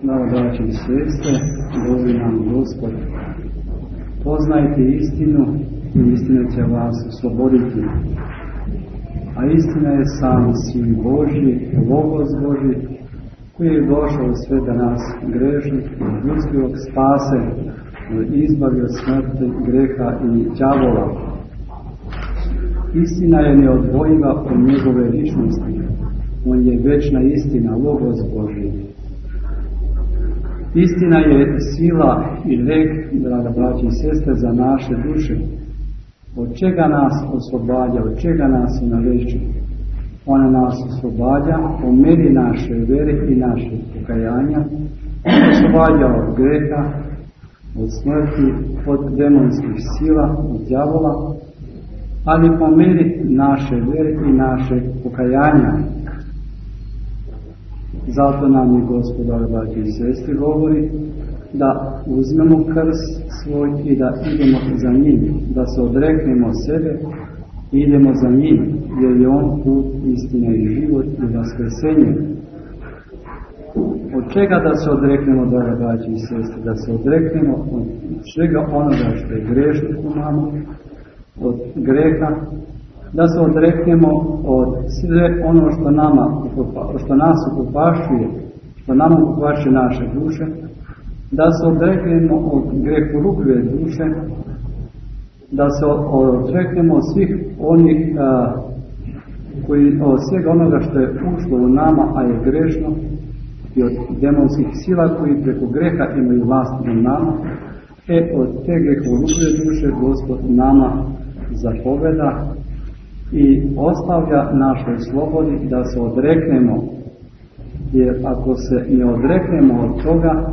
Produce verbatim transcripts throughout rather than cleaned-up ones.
Drago braće i sestre, govori nam Gospod. Poznajte istinu i istina će vas osloboditi. A istina je sam Sin Božji, Logos Božji, koji je došao sve da nas grešnih i ljudskog spase, izbavi od smrti, greha i đavola. Istina je neodvojiva od njegove ličnosti. On je večna istina, Logos Božji. Istina je sila i lijek, draga braći i sestre, za naše duše. Od čega nas oslobađa, od čega nas naveće? Ona nas oslobađa po meri naše vere i naše pokajanja. Ona oslobađa od greha, od smrti, od demonskih sila, od đavola, ali po meri naše vere i naše pokajanja. Zato nam je Gospod, braći i sestri, govori da uzmemo krst svoj i da idemo za njim, da se odreknemo sebe i idemo za njim, jer je on put, istina i život i vaskrsenje. Od čega da se odreknemo, braći i sestri? Da se odreknemo od svega onoga što je grešno u nama, od greha, da se odreknemo od sve ono što nama, što nas upopašuje, što nama upopašuje naše duše, da se odreknemo od greholubive duše, da se odreknemo od svih onih a, koji, od svega onoga što je ušlo u nama, a je grešno, i od demonskih sila koji preko greha imaju vlast nad nama, e od te greholubive duše Gospod nama zapoveda i ostavlja našoj slobodi da se odreknemo, jer ako se ne odreknemo od toga,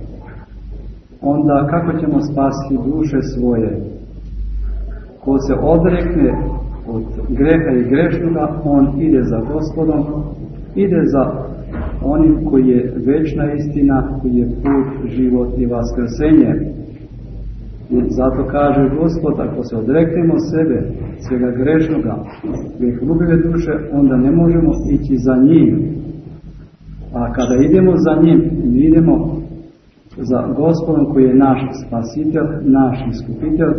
onda kako ćemo spasiti duše svoje? Ko se odrekne od greha i grešnoga, on ide za Gospodom, ide za onim koji je večna istina, koji je put, život i vaskrsenje. I zato kaže Gospod, ako se odreknemo sebe, svega grešnoga, greholubive duše, onda ne možemo ići za njim. A kada idemo za njim, mi idemo za Gospodom koji je naš spasitelj, naš iskupitelj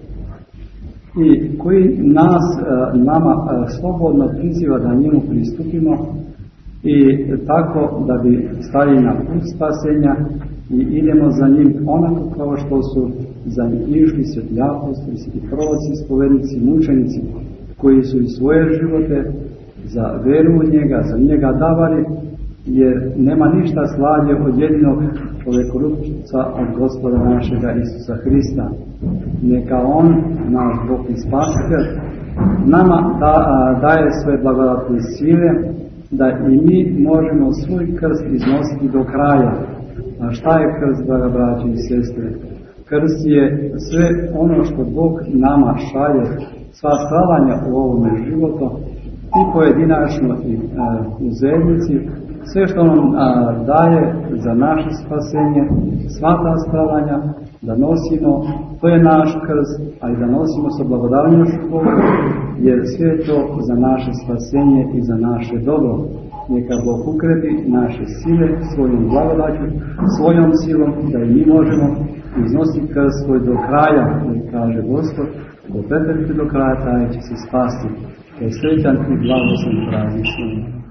i koji nas, nama slobodno priziva da njemu pristupimo i tako da bi stali na put spasenja i idemo za njim onako kao što su za njim išli sveti apostoli, sveti proroci, spovednici, mučenici koji su i svoje živote za veru u njega, za njega davali, jer nema ništa slađe od jedinog čovjekorupca od Gospoda našega Isusa Hrista. Neka on, naš Bog i Spasitelj, nama da, a, daje svoje blagodatne sile da i mi možemo svoj krst iznositi do kraja. A šta je krst, draga braći i sestre? Krst je sve ono što Bog nama šalje, sva stradanja u ovome životu, i pojedinačno i a, u zajednici, sve što nam a, daje za naše spasenje, sva ta stradanja, da nosimo, to je naš krst, ali da nosimo sa blagodarnošću Boga, jer sve je to za naše spasenje i za naše dobro. Neka Bog ukrepi naše sile svojom blagodaću, svojom silom, da i mi možemo iznositi krst svoj do kraja, jer kaže Gospod, ko pretrpi do kraja, taj će se spasti. To je srećan i blagosloven praznik.